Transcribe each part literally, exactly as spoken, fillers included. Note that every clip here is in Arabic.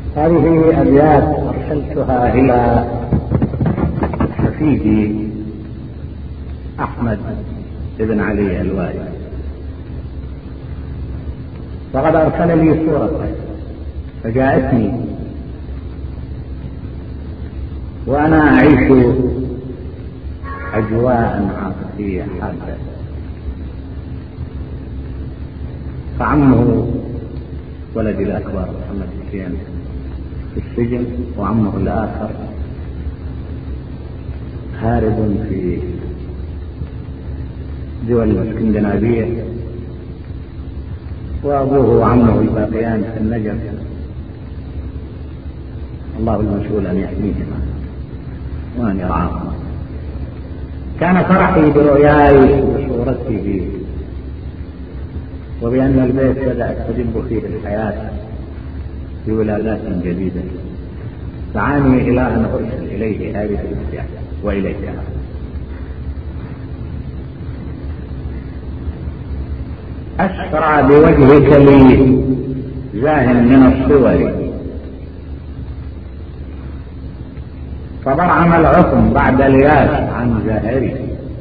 هذه أبيات أرسلتها إلى حفيدي أحمد بن علي الوالي، وقد أرسل لي صورته فجاءتني وأنا أعيش أجواء عاطفية حادة. فعمه ولدي الأكبر محمد حسين في السجن، وعمه الآخر هارب في دول الاسكندنافية، وأبوه وعمه الباقيان في النجف، الله المسؤول أن يحميهما وأن يرعاهما. كان فرحي برؤياي بصورته وبأن البيت بدأت تدب فيه الحياة بولادات جديدة، دعاني إلى أن أرسل إليه هذه الأشياء وإليها. أسرع بوجهك لي زاه من الصور، فبرعم العقم بعد الياس عن زهري،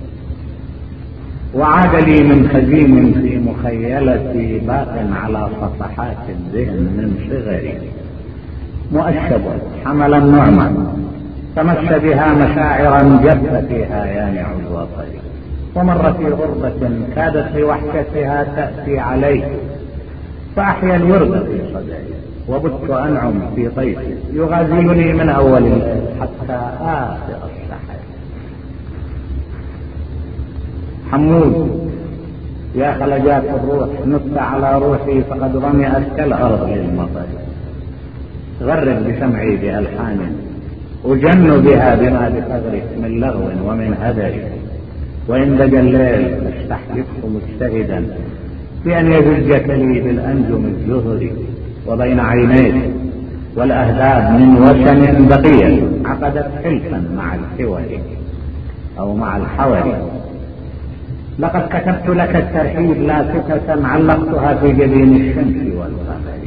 وعاد لي من خزين في مخيلتي باق على صفحات الذهن من صغري، مؤشب حمل النعمة تمس بها مشاعرا جف فيها يانع الوطن، ومر في غربة كادت لوحشتها تأتي علي، فأحيا الورد في صدري وبت أنعم في طيفي، يغازلني من أول الليل حتى آخر السحر. حمود يا خلجات الروح نط على روحي فقد ظمئت كالأرض للمطر، غرد بسمعي بألحان أجن بها بما بقدرك من لغو ومن هدر، وإن دجى الليل فاستحلفه مجتهدا بأن يزجك لي بالأنجم الزهري، وبين عينيك والأهداب من وسن بقية عقدت حلفا مع الحور أو مع الحور. لقد كتبت لك الترحيب لافتة علقتها في جبين الشمس والقمر،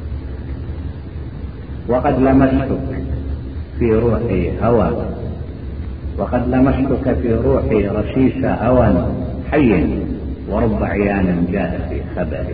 وقد لمستك في روحي هوى وقد لمستك في روحي رشيش هوى حي، ورب عيان جاء في خبري.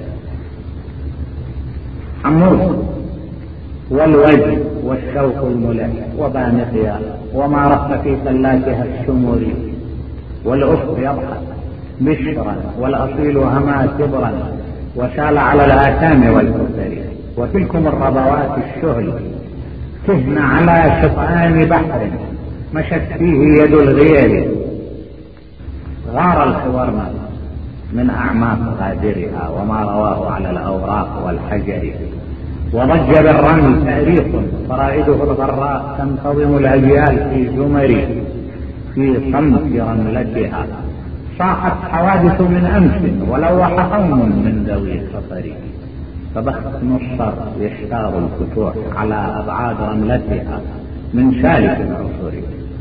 حمود والوجه والشوق الملح وبانقيا وما رق في فلاتها الشمر، والأفق يضحك بشرا والأصيل هما كبرا وشال على الآثام والكفر، وتلكم الربوات الشهل تهن على شطآن بحر مشت فيه يد الغير، غار الحورن من أعماق غادرها وما رواه على الأوراق والحجر، وضج بالرمل تاريخ فرائده الغراء تنتظم الأجيال في زمر، في صمت رملتها صاحت حوادث من أمس ولوح قوم من ذوي خطر، فبخت نصر يشتار الفتوح على أبعاد رملتها من سالف العصور،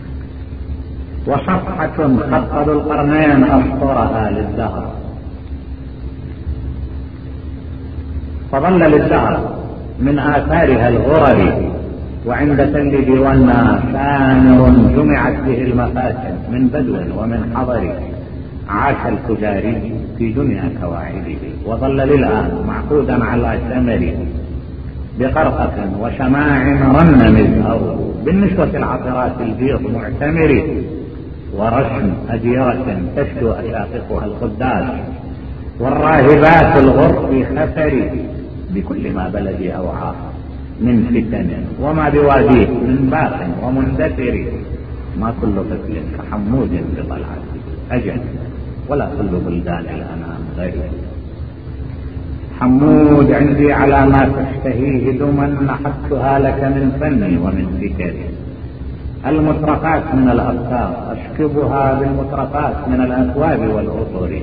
وصفحة خطب القرنين أسطرها للدهر، فظل للدهر من آثارها الغرر، وعند تل ديواننا ثامر جمعت به المفاتن من بدو ومن حضر، عاش الفجاري في دنيا كواعده وظل للآن معقودا على ثمر، بقرقة وشماع رن مزهر بالنسوة العطرات البيض معتمر، ورسم أديرة تشدو أشاققها القداس والراهبات الغر في خفر، بكل ما بلدي أوعاه من فتن وما بواديه من باق ومندثر، ما كل طفل كحمود بطلعته أجل ولا كل بلدان الأنام غير. حمود عندي على ما تشتهيه دما نحتها لك من فني ومن فكري، المطرقات من الأبكار أشكبها بالمطرقات من الأكواب والعطور،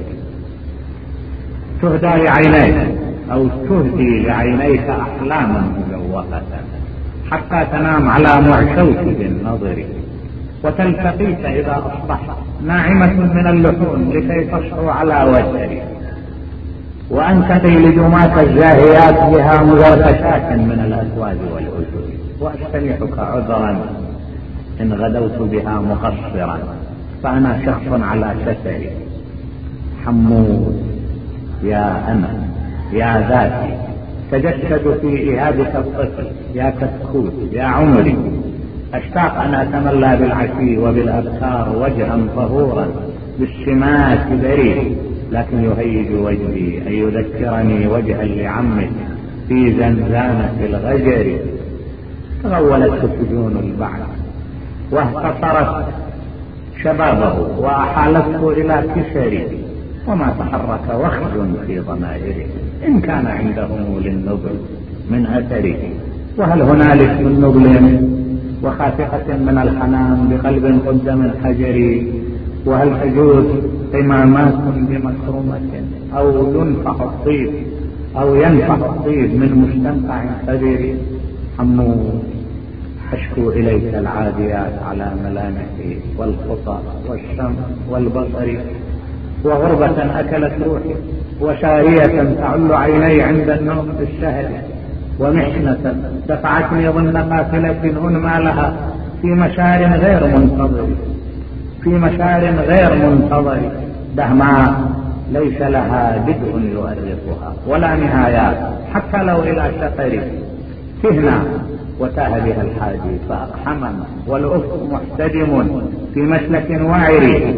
تهدى لعينيك أو تهدي لعينيك أحلاما مجوفة حتى تنام على معشوك بالنظر، وتلتقيك إذا أصبحت ناعمة من اللحوم لكي تصحو على وجهك، وأن تقي لجماة الزاهيات بها مزركشات من الأسواد والأسود، وأستمحك عذرا إن غدوت بها مقصرا، فأنا شخص على سفري. حمود يا أنا يا ذاتي، تجسد في إيهابك الطفل، يا كتكوت يا عمري. أشتاق أن أتملى بالعشي وبالأبكار وجها طهورا بالسمات بريء، لكن يهيج وجهي أن يذكرني وجها لعمك في زنزانة الغجر. تغولت سجون البعث واهتصرت شبابه وأحالته إلى كسري، وما تحرك وخز في ضمائره إن كان عندهم للنبل من أثره. وهل هنالك من نبل وخافقة من الحنان بقلب قد من حجر؟ وهل تجوز قمامات بمكرمة أو ينفح الطيب أو ينفح الطيب من مستنقع خبير؟ حمود أشكو إليك العاديات على ملامحي والخطى والشمس والبصر، وغربة أكلت روحي، وشارية تعل عيني عند النوم في الشهر، ومحنة دفعتني ضمن قافلة أنمى لها في مشار غير منتظر، في مشار غير منتظر، دهماء ليس لها بدء يؤرقها ولا نهايات حتى لو إلى شفر. تهنا وتاه بها الحادي فأقحما، والأفق محتدم في مسلك وعر.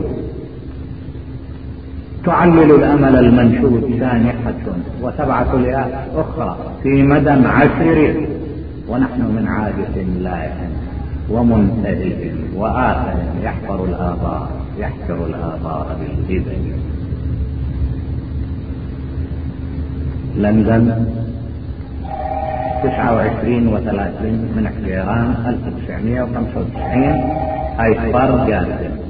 تعلل الأمل المنشود سانحة، وتبعث الياس أخرى في مدى عسر، ونحن من عادة لائح ومنتهج وآخر يحفر الآبار يحفر الآبار بالإذن. لندن تسعة وعشرين وثلاثين من حزيران ألف وتسعمائة وخمسة وتسعين. هايبر جاردن.